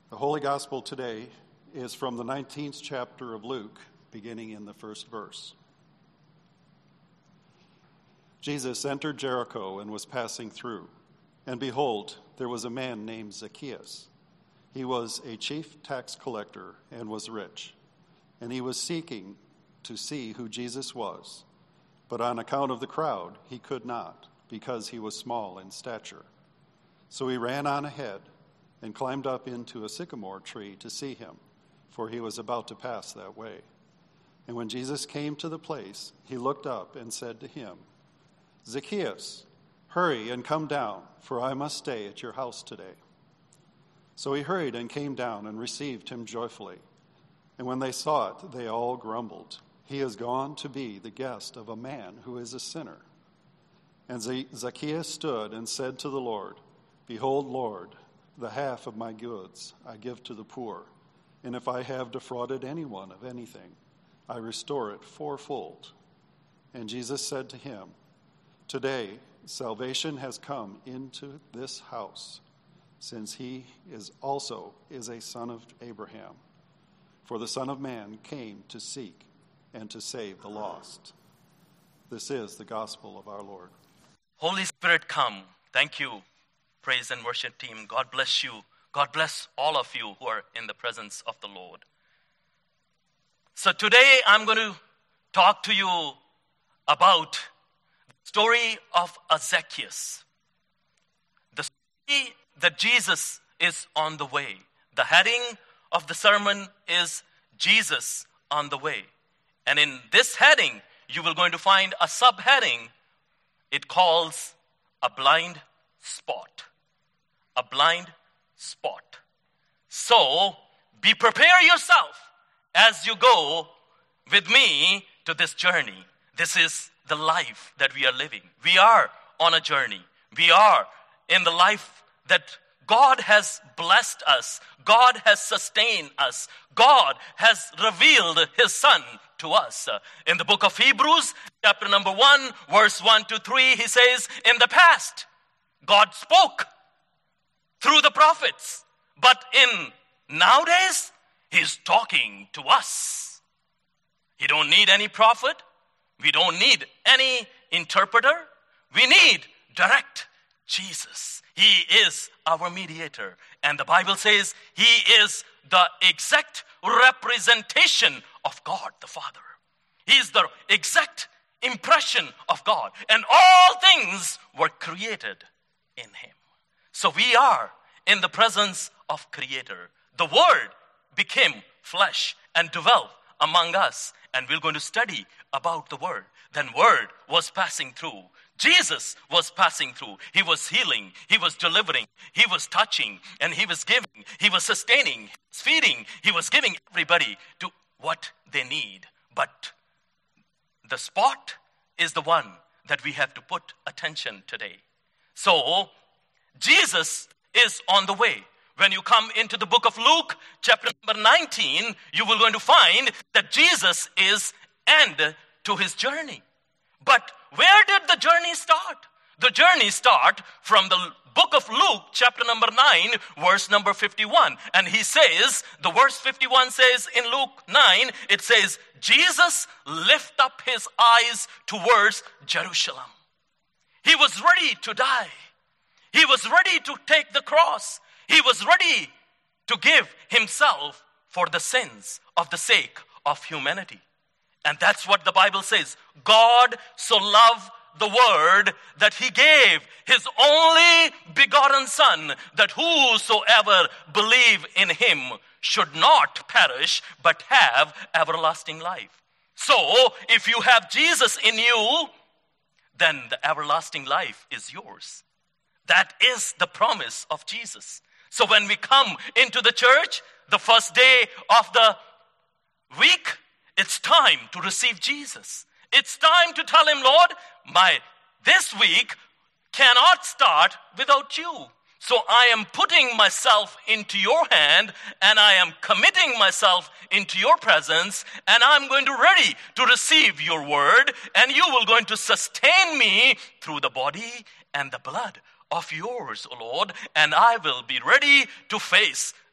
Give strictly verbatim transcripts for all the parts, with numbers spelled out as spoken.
The Holy Gospel today is from the nineteenth chapter of Luke, beginning in the first verse. Jesus entered Jericho and was passing through, and behold, there was a man named Zacchaeus. He was a chief tax collector and was rich, and he was seeking to see who Jesus was, but on account of the crowd he could not, because he was small in stature. So he ran on ahead and climbed up into a sycamore tree to see him, for he was about to pass that way. And when Jesus came to the place, he looked up and said to him, "Zacchaeus, hurry and come down, for I must stay at your house today." So he hurried and came down and received him joyfully. And when they saw it, they all grumbled, "He is gone to be the guest of a man who is a sinner." And Zacchaeus stood and said to the Lord, "Behold, Lord, the half of my goods I give to the poor, and if I have defrauded anyone of anything, I restore it fourfold." And Jesus said to him, "Today salvation has come into this house, since he is also is a son of Abraham. For the Son of Man came to seek and to save the lost." This is the gospel of our Lord. Holy Spirit, come. Thank you, praise and worship team. God bless you. God bless all of you who are in the presence of the Lord. So today I'm going to talk to you about the story of Zacchaeus. The story that Jesus is on the way. The heading of the sermon is Jesus on the way. And in this heading, you will going to find a subheading. It calls a blind spot. A blind spot. So, be prepare yourself as you go with me to this journey. This is the life that we are living. We are on a journey. We are in the life that God has blessed us. God has sustained us. God has revealed his Son to us. In the book of Hebrews, chapter number one, verse one to three, he says, in the past, God spoke through the prophets. But in nowadays, he's talking to us. He don't need any prophet. We don't need any interpreter. We need direct Jesus. He is our mediator. And the Bible says he is the exact representation of God the Father. He is the exact impression of God. And all things were created in him. So we are in the presence of Creator. The Word became flesh and dwelt among us. And we're going to study about the Word. Then Word was passing through. Jesus was passing through. He was healing. He was delivering. He was touching. And he was giving. He was sustaining. He was feeding. He was giving everybody to what they need. But the spot is the one that we have to put attention today. So, Jesus is on the way. When you come into the book of Luke, chapter number nineteen, you will going to find that Jesus is end to his journey. But where did the journey start? The journey start from the book of Luke, chapter number nine, verse number fifty-one. And he says, the verse fifty-one says in Luke nine, it says, Jesus lift up his eyes towards Jerusalem. He was ready to die. He was ready to take the cross. He was ready to give himself for the sins of the sake of humanity. And that's what the Bible says. God so loved the world that he gave his only begotten Son, that whosoever believe in him should not perish, but have everlasting life. So, if you have Jesus in you, then the everlasting life is yours. That is the promise of Jesus. So when we come into the church, the first day of the week, it's time to receive Jesus. It's time to tell him, Lord, my this week cannot start without you. So I am putting myself into your hand, and I am committing myself into your presence, and I'm going to ready to receive your word, and you will going to sustain me through the body and the blood of yours, O Lord, and I will be ready to face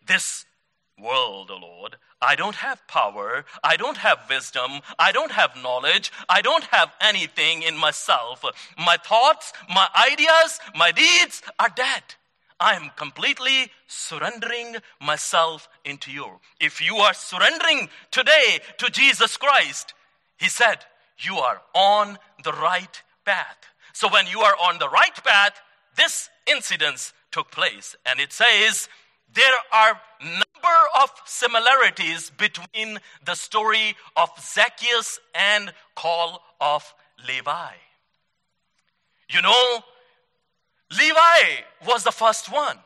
this world, O Lord. I don't have power. I don't have wisdom. I don't have knowledge. I don't have anything in myself. My thoughts, my ideas, my deeds are dead. I am completely surrendering myself into you. If you are surrendering today to Jesus Christ, he said, you are on the right path. So when you are on the right path, this incident took place. And it says, there are number of similarities between the story of Zacchaeus and call of Levi. You know, Levi was the first one.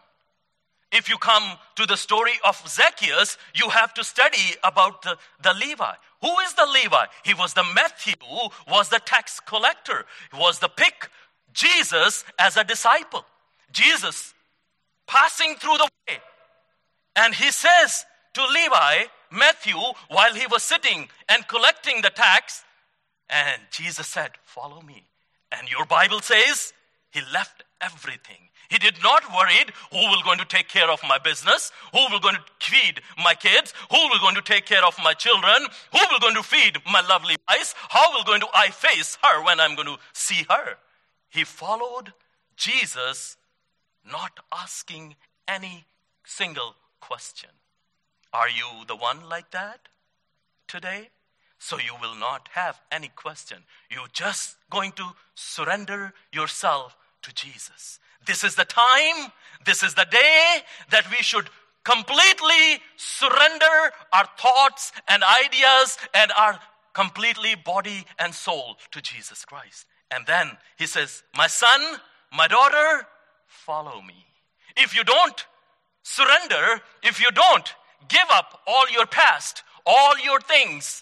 If you come to the story of Zacchaeus, you have to study about the, the Levi. Who is the Levi? He was the Matthew, was the tax collector. He was the pick Jesus as a disciple. Jesus passing through the way. And he says to Levi, Matthew, while he was sitting and collecting the tax, and Jesus said, follow me. And your Bible says, he left everything. He did not worry who will going to take care of my business, who will going to feed my kids, who will going to take care of my children, who will going to feed my lovely wife, how will going to I face her when I'm going to see her. He followed Jesus, not asking any single question. Are you the one like that today? So you will not have any question. You're just going to surrender yourself to Jesus. This is the time, this is the day that we should completely surrender our thoughts and ideas and our completely body and soul to Jesus Christ. And then he says, my son, my daughter, follow me. If you don't surrender, if you don't give up all your past, all your things,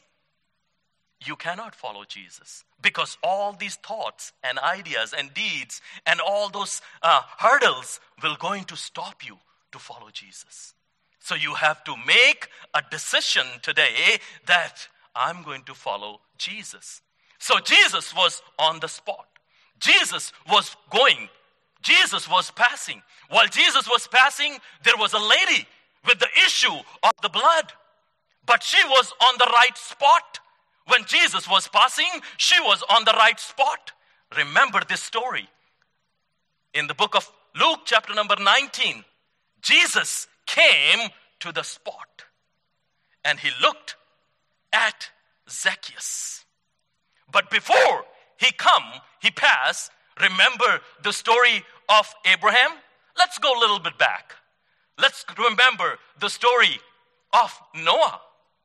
you cannot follow Jesus, because all these thoughts and ideas and deeds and all those uh, hurdles will going to stop you to follow Jesus. So you have to make a decision today that I'm going to follow Jesus. So Jesus was on the spot. Jesus was going. Jesus was passing. While Jesus was passing, there was a lady with the issue of the blood. But she was on the right spot. When Jesus was passing, she was on the right spot. Remember this story. In the book of Luke, chapter number nineteen, Jesus came to the spot and he looked at Zacchaeus. But before he come, he passed, remember the story of Abraham? Let's go a little bit back. Let's remember the story of Noah.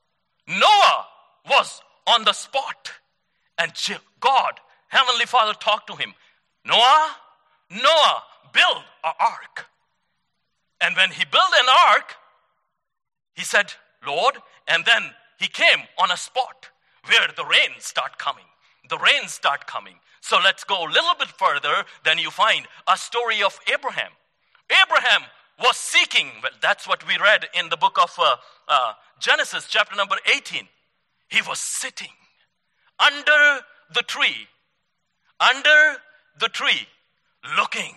Noah was on the spot. And God, Heavenly Father, talked to him. Noah, Noah, build an ark. And when he built an ark, he said, Lord, and then he came on a spot where the rain start coming. The rain start coming. So let's go a little bit further. Then you find a story of Abraham. Abraham was seeking. Well, that's what we read in the book of uh, uh, Genesis, chapter number eighteen. He was sitting under the tree, under the tree, looking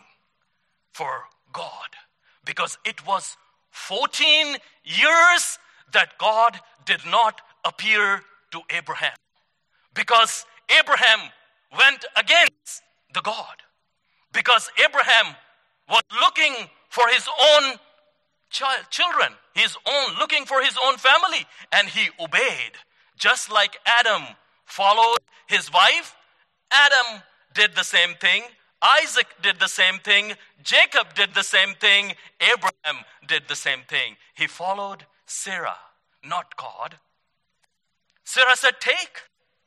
for God. Because it was fourteen years that God did not appear to Abraham. Because Abraham went against the God. Because Abraham was looking for his own child, children, his own, looking for his own family, and he obeyed. Just like Adam followed his wife, Adam did the same thing. Isaac did the same thing. Jacob did the same thing. Abraham did the same thing. He followed Sarah, not God. Sarah said, take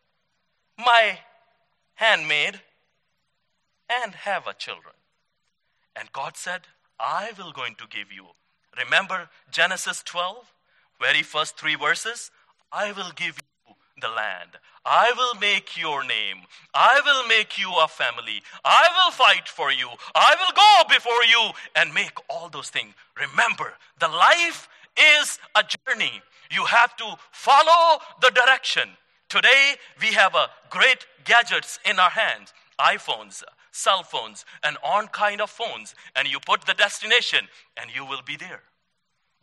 my handmaid and have a children. And God said, I will going to give you. Remember Genesis twelve, very first three verses? I will give you the land. I will make your name. I will make you a family. I will fight for you. I will go before you and make all those things. Remember, the life is a journey. You have to follow the direction. Today, we have a great gadgets in our hands. iPhones, cell phones, and all kind of phones. And you put the destination and you will be there.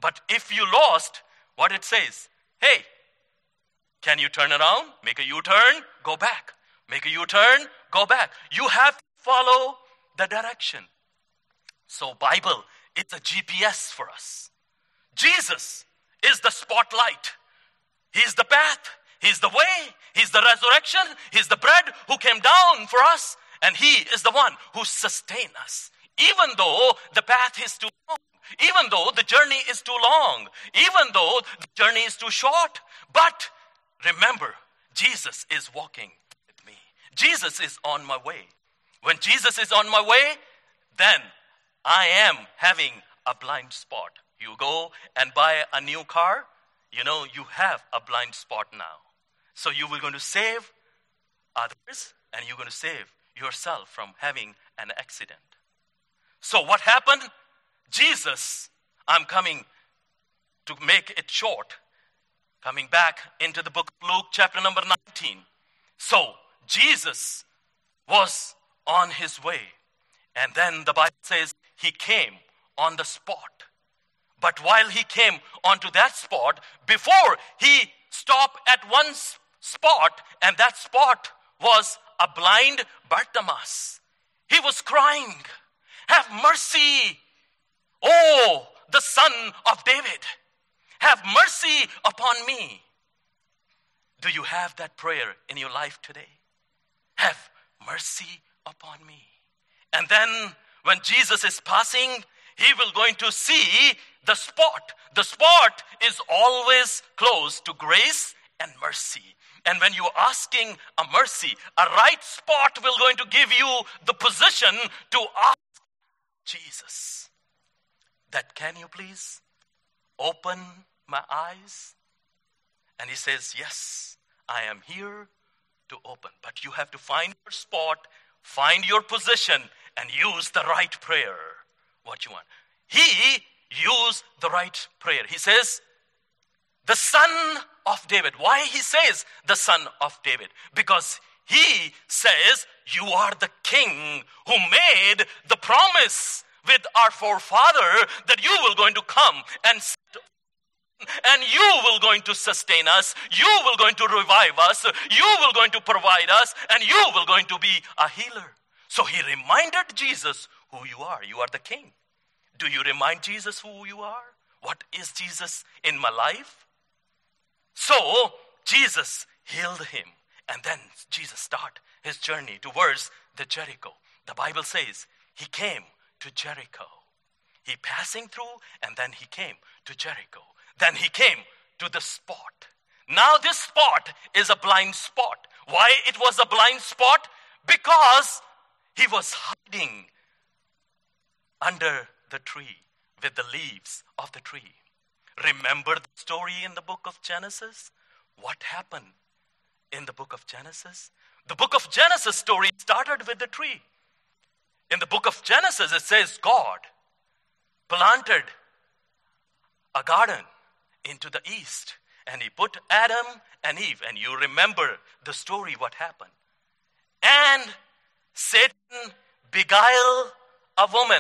But if you lost, what it says, hey, can you turn around? Make a U-turn, go back. Make a U-turn, go back. You have to follow the direction. So Bible, it's a G P S for us. Jesus is the spotlight. He's the path. He's the way. He's the resurrection. He's the bread who came down for us. And he is the one who sustains us. Even though the path is too long. Even though the journey is too long. Even though the journey is too short. But remember, Jesus is walking with me. Jesus is on my way. When Jesus is on my way, then I am having a blind spot. You go and buy a new car, you know, you have a blind spot now. So you were going to save others and you're going to save yourself from having an accident. So what happened? Jesus, I'm coming to make it short, coming back into the book of Luke chapter number nineteen. So Jesus was on his way. And then the Bible says he came on the spot. But while he came onto that spot, before he stopped at one spot, and that spot was a blind Bartimaeus. He was crying, have mercy, oh, the Son of David. Have mercy upon me. Do you have that prayer in your life today? Have mercy upon me. And then when Jesus is passing, he will going to see the spot. The spot is always close to grace and mercy. And when you're asking a mercy, a right spot will going to give you the position to ask Jesus that, can you please open my eyes? And he says, yes, I am here to open. But you have to find your spot, find your position, and use the right prayer. What you want. He used the right prayer. He says, the Son of David. Why he says the Son of David? Because he says, you are the King who made the promise with our forefather that you will going to come and sit and you will going to sustain us, you will going to revive us, you will going to provide us, and you will going to be a healer. So he reminded Jesus who you are. You are the King. Do you remind Jesus who you are? What is Jesus in my life? So Jesus healed him. And then Jesus started his journey towards the Jericho. The Bible says he came to Jericho. He passing through and then he came to Jericho. Then he came to the spot. Now this spot is a blind spot. Why it was a blind spot? Because he was hiding under the tree with the leaves of the tree. Remember the story in the book of Genesis? What happened in the book of Genesis? The book of Genesis story started with the tree. In the book of Genesis, it says God planted a garden into the east. And he put Adam and Eve. And you remember the story, what happened. And Satan beguiled a woman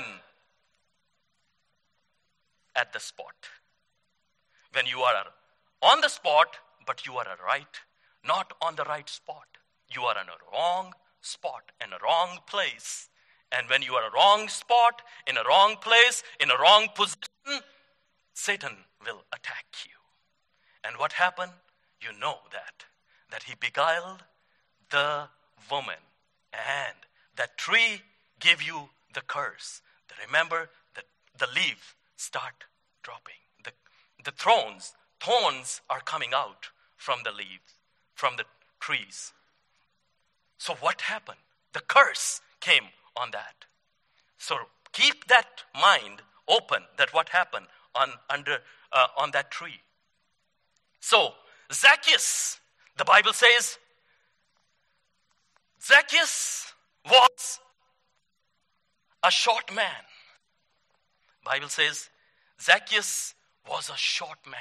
at the spot. When you are on the spot, but you are right, not on the right spot. You are in a wrong spot, in a wrong place. And when you are a wrong spot, in a wrong place, in a wrong position, Satan will attack you. And what happened? You know that. That he beguiled the woman. And that tree gave you the curse. Remember that the leaves start dropping. The, the thorns, thorns are coming out from the leaves, from the trees. So what happened? The curse came on that. So keep that mind open that what happened on under uh, on that tree. So Zacchaeus, the Bible says, Zacchaeus was a short man. Bible says Zacchaeus was a short man.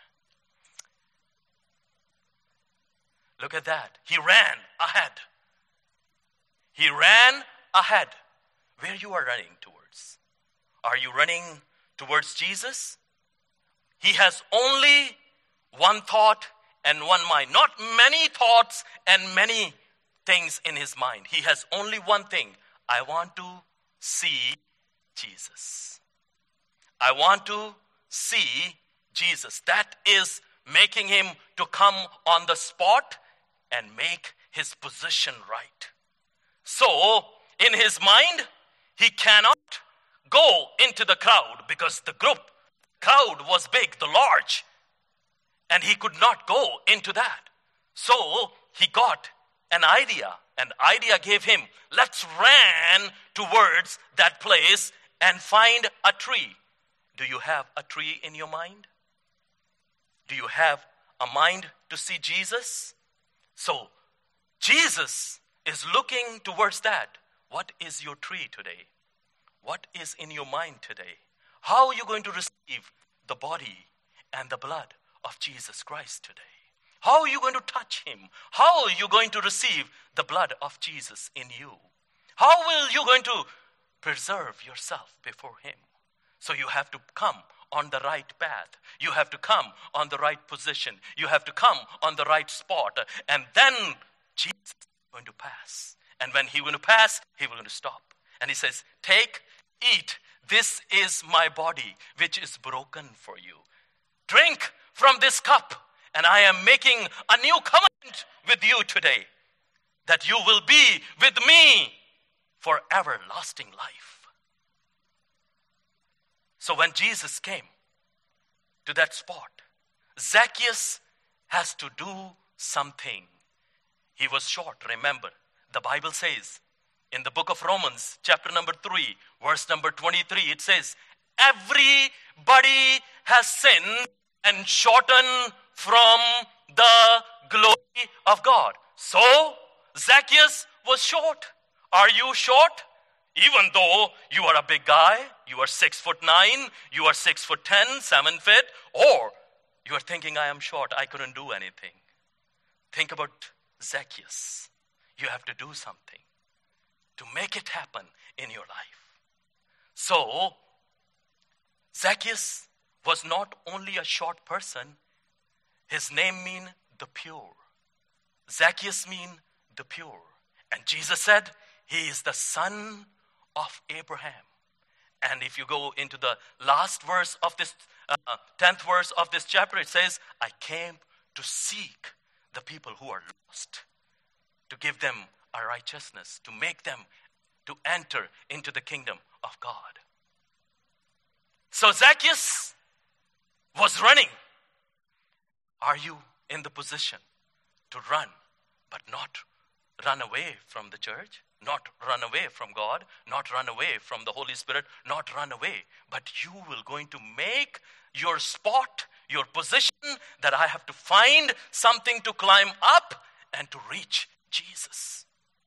Look at that. He ran ahead. He ran ahead. Where you are running towards? Are you running towards Jesus? he has only one thought and one mind. Not many thoughts and many things in his mind. He has only one thing. I want to see Jesus. I want to see Jesus. That is making him to come on the spot and make his position right. So, in his mind, he cannot go into the crowd because the group, crowd was big, the large, and he could not go into that. So, he got an idea. An idea gave him, let's run towards that place and find a tree. Do you have a tree in your mind? Do you have a mind to see Jesus? So, Jesus is looking towards that. What is your tree today? What is in your mind today? How are you going to receive the body and the blood of Jesus Christ today? How are you going to touch him? How are you going to receive the blood of Jesus in you? How will you going to preserve yourself before him? So you have to come on the right path. You have to come on the right position. You have to come on the right spot. And then Jesus is going to pass. And when he will pass, he will going to stop. And he says, take, eat. This is my body, which is broken for you. Drink from this cup. And I am making a new covenant with you today, that you will be with me for everlasting life. So when Jesus came to that spot, Zacchaeus has to do something. He was short, remember. The Bible says in the book of Romans, chapter number three, verse number twenty-three, it says, everybody has sinned and shortened from the glory of God. So, Zacchaeus was short. Are you short? Even though you are a big guy, you are six foot nine, you are six foot ten, seven feet, or you are thinking, I am short, I couldn't do anything. Think about Zacchaeus. You have to do something to make it happen in your life. So, Zacchaeus was not only a short person, his name mean the pure. Zacchaeus mean the pure. And Jesus said, he is the son of Abraham. And if you go into the last verse of this, uh, tenth verse of this chapter, it says, I came to seek the people who are lost, to give them a righteousness, to make them to enter into the kingdom of God. So Zacchaeus was running. Are you in the position to run, but not run away from the church, not run away from God, not run away from the Holy Spirit, not run away, but you will going to make your spot, your position, that I have to find something to climb up and to reach Jesus.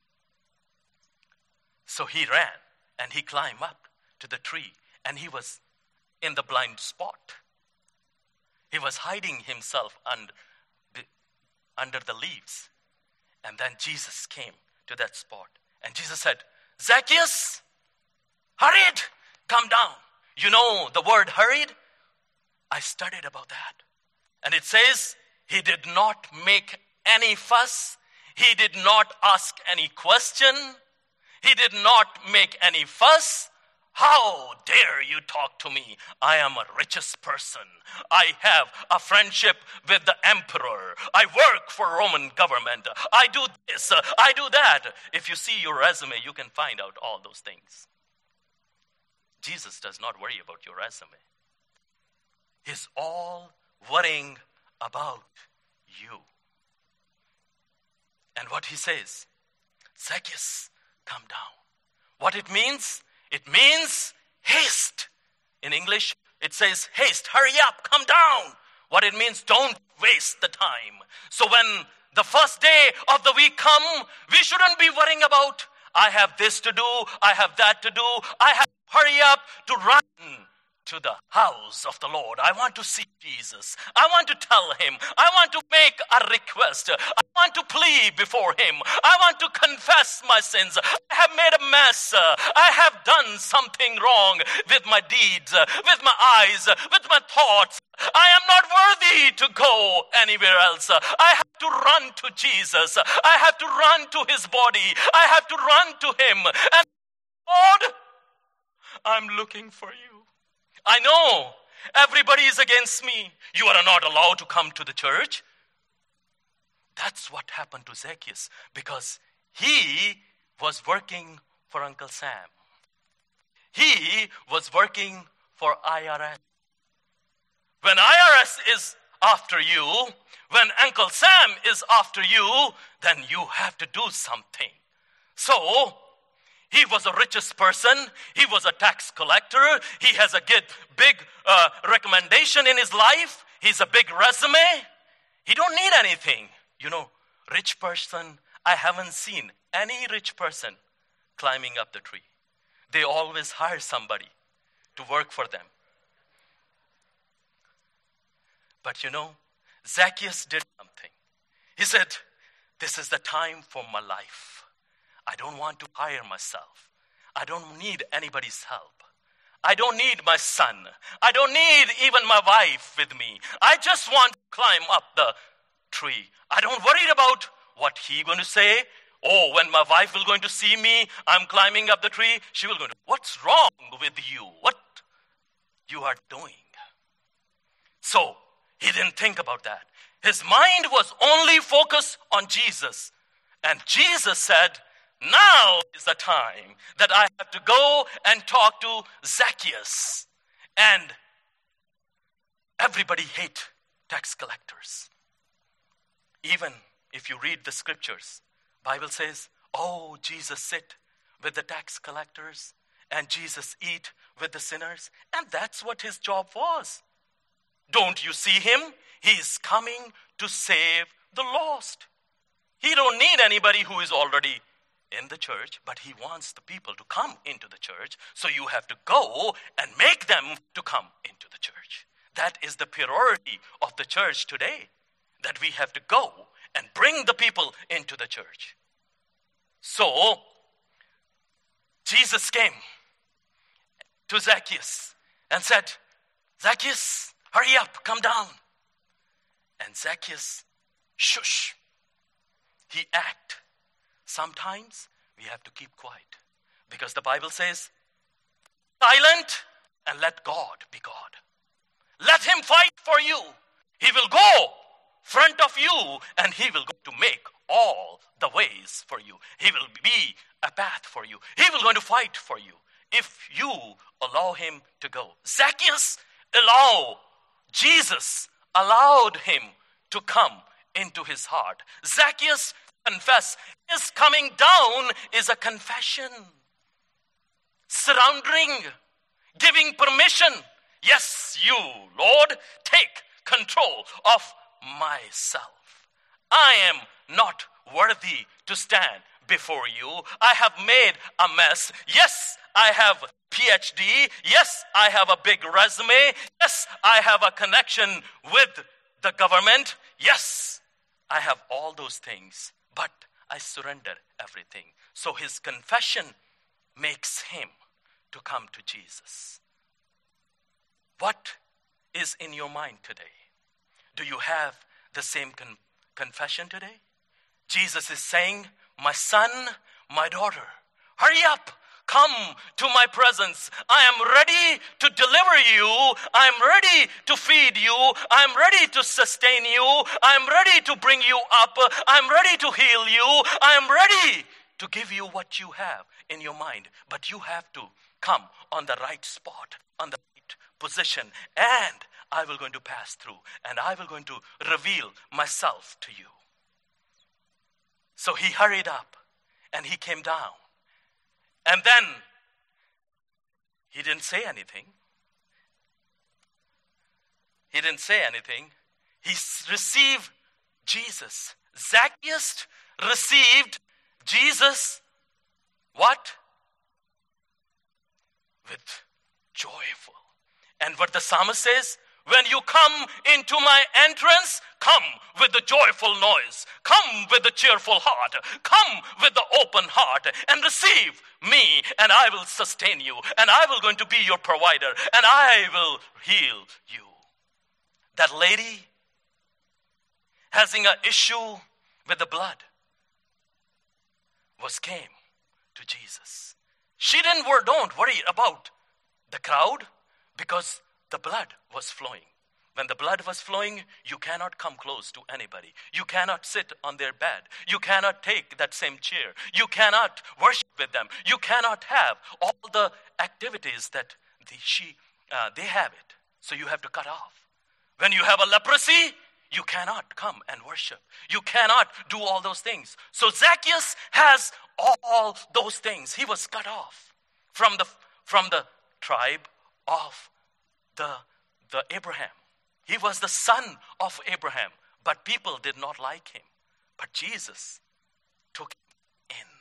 So he ran and he climbed up to the tree and he was in the blind spot. He was hiding himself under the, under the leaves. And then Jesus came to that spot. And Jesus said, Zacchaeus, hurried, come down. You know the word hurried? I studied about that. And it says, he did not make any fuss. He did not ask any question. He did not make any fuss. How dare you talk to me? I am a richest person. I have a friendship with the emperor. I work for Roman government. I do this, I do that. If you see your resume, you can find out all those things. Jesus does not worry about your resume. He's all worrying about you. And what he says, Zacchaeus, come down. What it means? It means haste. In English, it says haste, hurry up, come down. What it means, don't waste the time. So when the first day of the week come, we shouldn't be worrying about, I have this to do, I have that to do, I have to hurry up to run to the house of the Lord. I want to see Jesus. I want to tell him. I want to make a request. I want to plead before him. I want to confess my sins. I have made a mess. I have done something wrong with my deeds, with my eyes, with my thoughts. I am not worthy to go anywhere else. I have to run to Jesus. I have to run to his body. I have to run to him. And Lord, I'm looking for you. I know everybody is against me. You are not allowed to come to the church. That's what happened to Zacchaeus, because he was working for Uncle Sam. He was working for I R S. When I R S is after you, when Uncle Sam is after you, then you have to do something. So, he was the richest person. He was a tax collector. He has a good, big uh, recommendation in his life. He's a big resume. He don't need anything. You know, rich person, I haven't seen any rich person climbing up the tree. They always hire somebody to work for them. But you know, Zacchaeus did something. He said, this is the time for my life. I don't want to hire myself. I don't need anybody's help. I don't need my son. I don't need even my wife with me. I just want to climb up the tree. I don't worry about what he going to say. Oh, when my wife will going to see me, I'm climbing up the tree, she will go, what's wrong with you? What you are doing? So, he didn't think about that. His mind was only focused on Jesus. And Jesus said, now is the time that I have to go and talk to Zacchaeus. And everybody hate tax collectors. Even if you read the scriptures, Bible says, oh, Jesus sit with the tax collectors and Jesus eat with the sinners. And that's what his job was. Don't you see him? He's coming to save the lost. He don't need anybody who is already in the church, but he wants the people to come into the church. So you have to go and make them to come into the church. That is the priority of the church today, that we have to go and bring the people into the church. So, Jesus came to Zacchaeus and said, Zacchaeus, hurry up, come down. And Zacchaeus, shush. He act. Sometimes we have to keep quiet, because the Bible says, silent and let God be God. Let him fight for you. He will go front of you and he will go to make all the ways for you. He will be a path for you. He will going to fight for you if you allow him to go. Zacchaeus allow Jesus allowed him to come into his heart. Zacchaeus confess. His coming down is a confession. Surrendering, giving permission. Yes, you, Lord, take control of myself. I am not worthy to stand before you. I have made a mess. Yes, I have P H D. Yes, I have a big resume. Yes, I have a connection with the government. Yes, I have all those things. But I surrender everything. So his confession makes him to come to Jesus. What is in your mind today? Do you have the same con- confession today? Jesus is saying, my son, my daughter, hurry up. Come to my presence. I am ready to deliver you. I am ready to feed you. I am ready to sustain you. I am ready to bring you up. I am ready to heal you. I am ready to give you what you have in your mind. But you have to come on the right spot, on the right position. And I will going to pass through. And I will going to reveal myself to you. So he hurried up and he came down. And then, he didn't say anything. He didn't say anything. He received Jesus. Zacchaeus received Jesus, what? With joyful. And what the psalmist says, when you come into my entrance, come with the joyful noise. Come with the cheerful heart. Come with the open heart and receive me, and I will sustain you, and I will going to be your provider, and I will heal you. That lady having an issue with the blood was came to Jesus. She didn't wor- don't worry about the crowd because the blood was flowing. When the blood was flowing, you cannot come close to anybody. You cannot sit on their bed. You cannot take that same chair. You cannot worship with them. You cannot have all the activities that the, she uh, they have it. So you have to cut off. When you have a leprosy, you cannot come and worship. You cannot do all those things. So Zacchaeus has all those things. He was cut off from the from the tribe of the, the Abraham. He was the son of Abraham, but people did not like him. But Jesus took him in.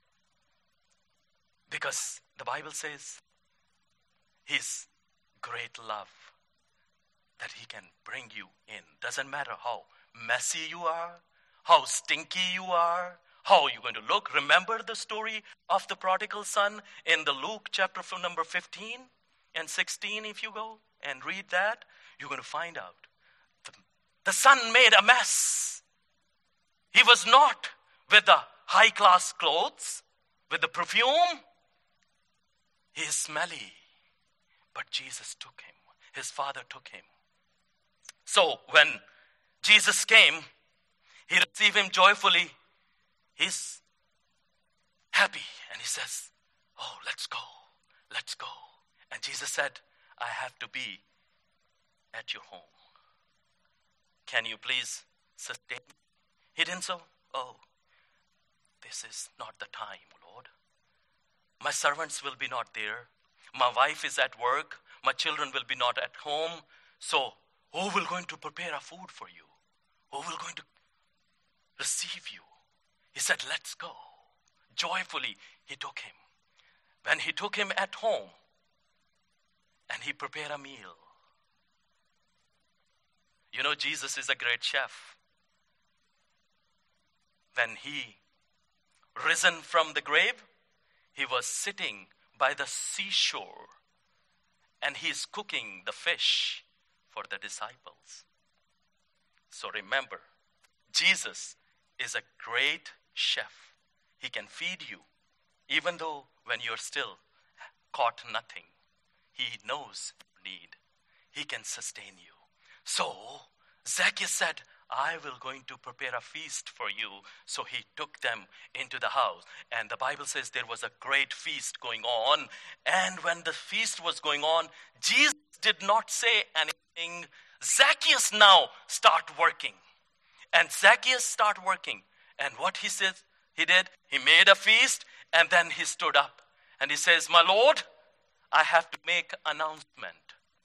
Because the Bible says his great love that he can bring you in. Doesn't matter how messy you are, how stinky you are, how you're going to look. Remember the story of the prodigal son in the Luke chapter number fifteen and sixteen, if you go and read that, you're going to find out. The, the son made a mess. He was not with the high-class clothes, with the perfume. He is smelly. But Jesus took him. His father took him. So when Jesus came, he received him joyfully. He's happy. And he says, oh, let's go. Let's go. And Jesus said, I have to be at your home. Can you please sustain me? He didn't say, oh, this is not the time, Lord. My servants will be not there. My wife is at work. My children will be not at home. So who will going to prepare a food for you? Who will going to receive you? He said, let's go. Joyfully, he took him. When he took him at home, and he prepared a meal. You know, Jesus is a great chef. When he risen from the grave, he was sitting by the seashore, and he is cooking the fish for the disciples. So remember, Jesus is a great chef. He can feed you, even though when you're still caught nothing. He knows your need. He can sustain you. So Zacchaeus said, I will going to prepare a feast for you. So he took them into the house. And the Bible says there was a great feast going on. And when the feast was going on, Jesus did not say anything. Zacchaeus now start working. And Zacchaeus start working. And what he said, he did, he made a feast, and then he stood up. And he says, my Lord, I have to make an announcement.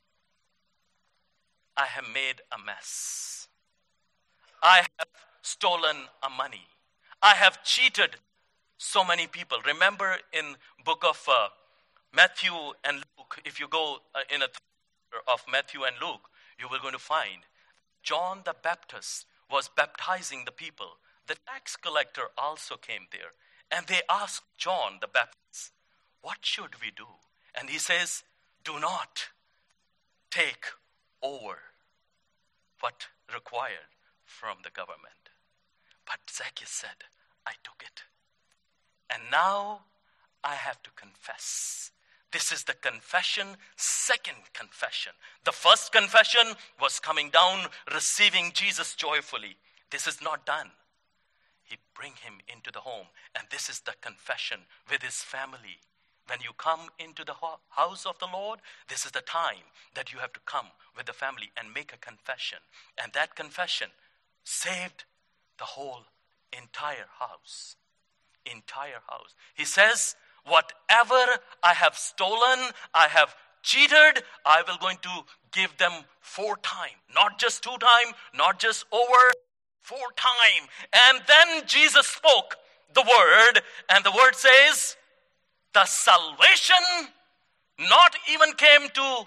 I have made a mess. I have stolen a money. I have cheated so many people. Remember in book of uh, Matthew and Luke, if you go uh, in a th- of Matthew and Luke, you will going to find John the Baptist was baptizing the people. The tax collector also came there. And they asked John the Baptist, what should we do? And he says, do not take over what required from the government. But Zacchaeus said, I took it. And now I have to confess. This is the confession, second confession. The first confession was coming down, receiving Jesus joyfully. This is not done. He bring him into the home. And this is the confession with his family. When you come into the house of the Lord, this is the time that you have to come with the family and make a confession. And that confession saved the whole entire house. Entire house. He says, whatever I have stolen, I have cheated, I will going to give them four times. Not just two times, not just over, four times. And then Jesus spoke the word, and the word says, the salvation not even came to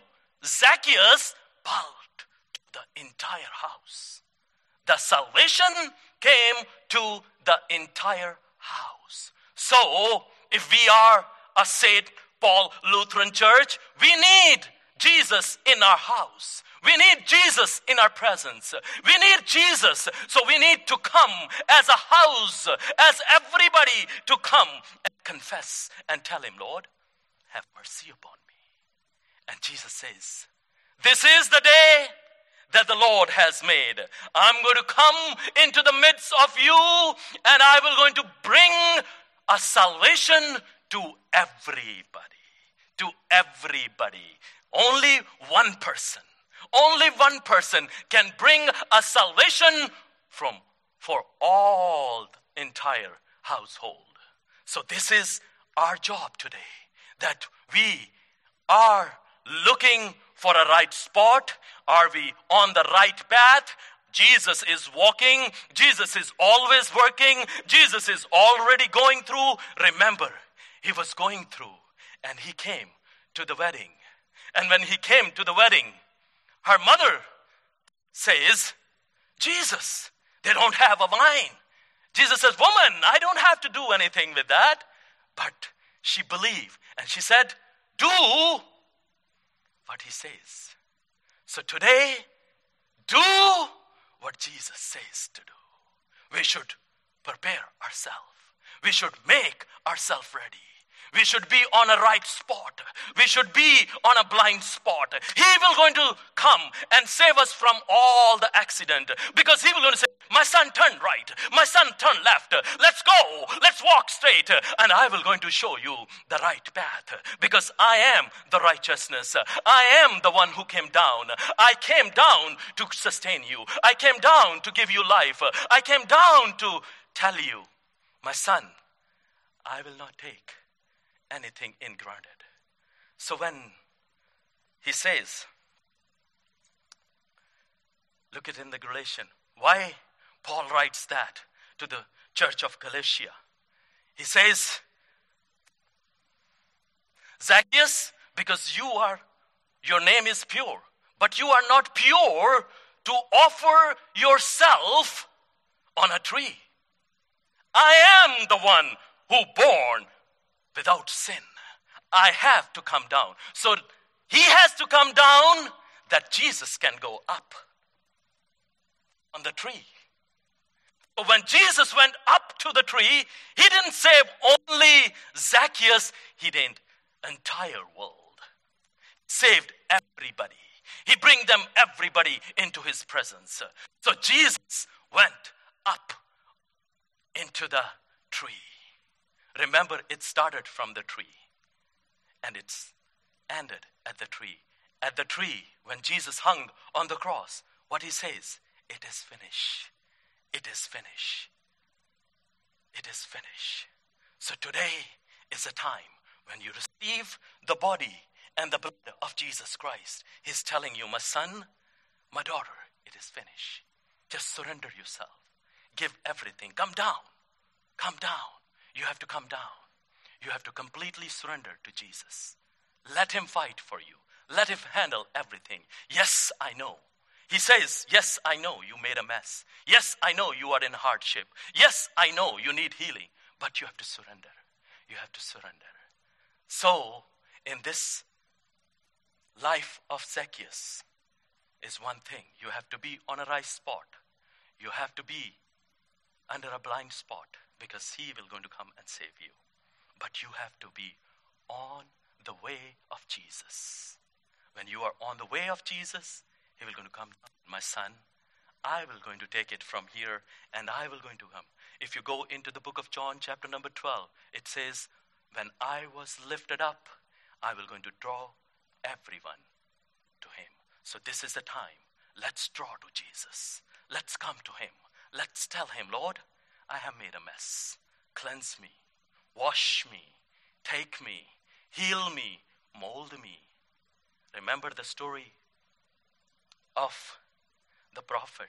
Zacchaeus built the entire house. The salvation came to the entire house. So, if we are a Saint Paul Lutheran Church, we need Jesus in our house. We need Jesus in our presence. We need Jesus. So we need to come as a house, as everybody to come and confess and tell him, Lord, have mercy upon me. And Jesus says, this is the day that the Lord has made. I'm going to come into the midst of you, and I will going to bring a salvation to everybody. To everybody. Only one person. Only one person can bring a salvation from for all the entire household. So this is our job today, that we are looking for a right spot. Are we on the right path? Jesus is walking. Jesus is always working. Jesus is already going through. Remember, he was going through and he came to the wedding. And when he came to the wedding, her mother says, Jesus, they don't have a wine. Jesus says, woman, I don't have to do anything with that. But she believed and she said, do what he says. So today, do what Jesus says to do. We should prepare ourselves. We should make ourselves ready. We should be on a right spot. We should be on a blind spot. He will going to come and save us from all the accident. Because he will going to say, my son turned right. My son turned left. Let's go. Let's walk straight. And I will going to show you the right path. Because I am the righteousness. I am the one who came down. I came down to sustain you. I came down to give you life. I came down to tell you, my son, I will not take anything in granted. So when he says, look at in the Galatians, why Paul writes that to the church of Galatia. He says, Zacchaeus, because you are, your name is pure, but you are not pure to offer yourself on a tree. I am the one who born without sin. I have to come down. So he has to come down that Jesus can go up on the tree. But when Jesus went up to the tree, he didn't save only Zacchaeus, he did entire world. He saved everybody. He bring them everybody into his presence. So Jesus went up into the tree. Remember, it started from the tree and it's ended at the tree. At the tree, when Jesus hung on the cross, what he says, it is finished. It is finished. It is finished. So today is a time when you receive the body and the blood of Jesus Christ. He's telling you, my son, my daughter, it is finished. Just surrender yourself. Give everything. Come down. Come down. You have to come down. You have to completely surrender to Jesus. Let him fight for you. Let him handle everything. Yes, I know. He says, yes, I know you made a mess. Yes, I know you are in hardship. Yes, I know you need healing. But you have to surrender. You have to surrender. So, in this life of Zacchaeus is one thing. You have to be on a right spot. You have to be under a blind spot, because he will going to come and save you. But you have to be on the way of Jesus. When you are on the way of Jesus, he will going to come, my son, I will going to take it from here and I will going to come. If you go into the book of John, chapter number twelve, it says, when I was lifted up, I will going to draw everyone to him. So this is the time. Let's draw to Jesus. Let's come to him. Let's tell him, Lord, I have made a mess. Cleanse me, wash me, take me, heal me, mold me. Remember the story of the prophet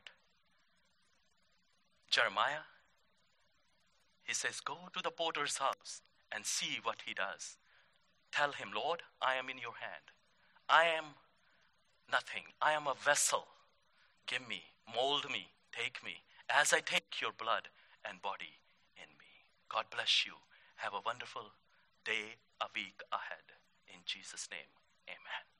Jeremiah? He says, go to the potter's house and see what he does. Tell him, Lord, I am in your hand. I am nothing. I am a vessel. Give me, mold me, take me, as I take your blood and body in me. God bless you. Have a wonderful day, a week ahead. In Jesus' name, amen.